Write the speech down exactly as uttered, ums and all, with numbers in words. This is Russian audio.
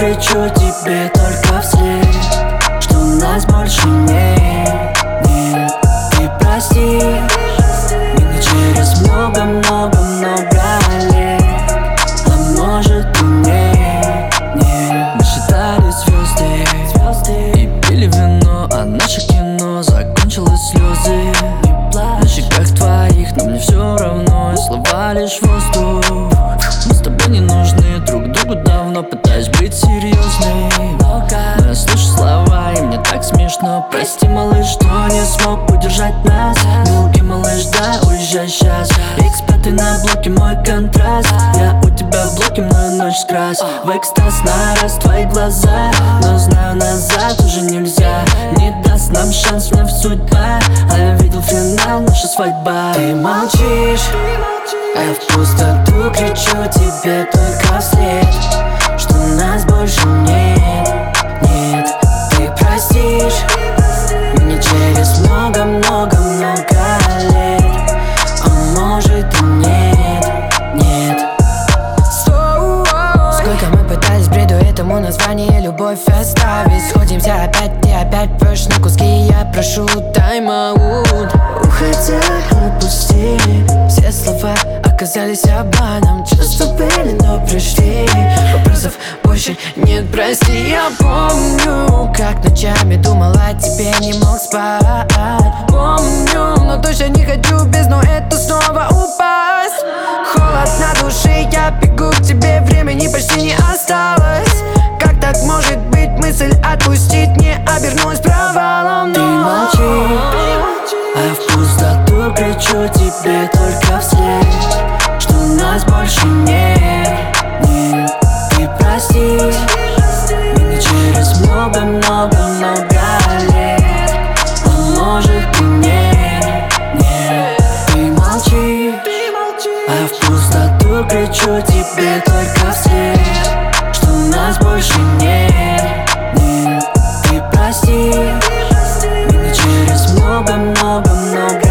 кричу тебе только вслед, что нас больше нет, нет. Ты прости меня через много-много-много лет, а может и нет, нет. Мы считали звезды, звезды и пили вино, а наше кино закончилось слезы на щеках твоих, но мне все равно, и слова лишь воздух. Мы с тобой не нужны друг другу давно, пытаюсь быть серьезной, но я слышу слова, и мне так смешно. Прости, малыш, что не смог удержать нас. Милки, малыш, да, уезжай сейчас. икс пять на блоке, мой контраст. Я у тебя в блоке, мою ночь скрась. В экстаз на раз твои глаза, но знаю, назад уже нельзя. Не даст нам шанс вновь судьба, а я видел финал, наша свадьба. Ты молчишь, а я в пустоту кричу тебе только вслед, что нас больше нет, нет. Ты простишь меня через много-много-много лет, а может и нет, нет. Сколько мы пытались бреду этому название любовь оставить. Сходимся опять и опять пьешь на куски, я прошу тайм-аут. Уходя, отпусти, все слова оказались обманом. чувства были, но пришли. Вопросов больше нет, прости. Я помню, как ночами думал о тебе, не мог спать. Помню, но точно не хочу в бездну эту снова упасть. Холод на душе, я бегу к тебе, времени почти не осталось. Как так может быть, мысль отпустить не обернулась провалом? Ты молчи, а я в пустоту кричу тебе только вслед, что нас больше нет, нет. Ты прости меня через много-много-много лет, а может и нет, нет. Ты молчи, а я в пустоту кричу тебе только вслед, что нас больше нет, нет. Ты прости меня через много-много-много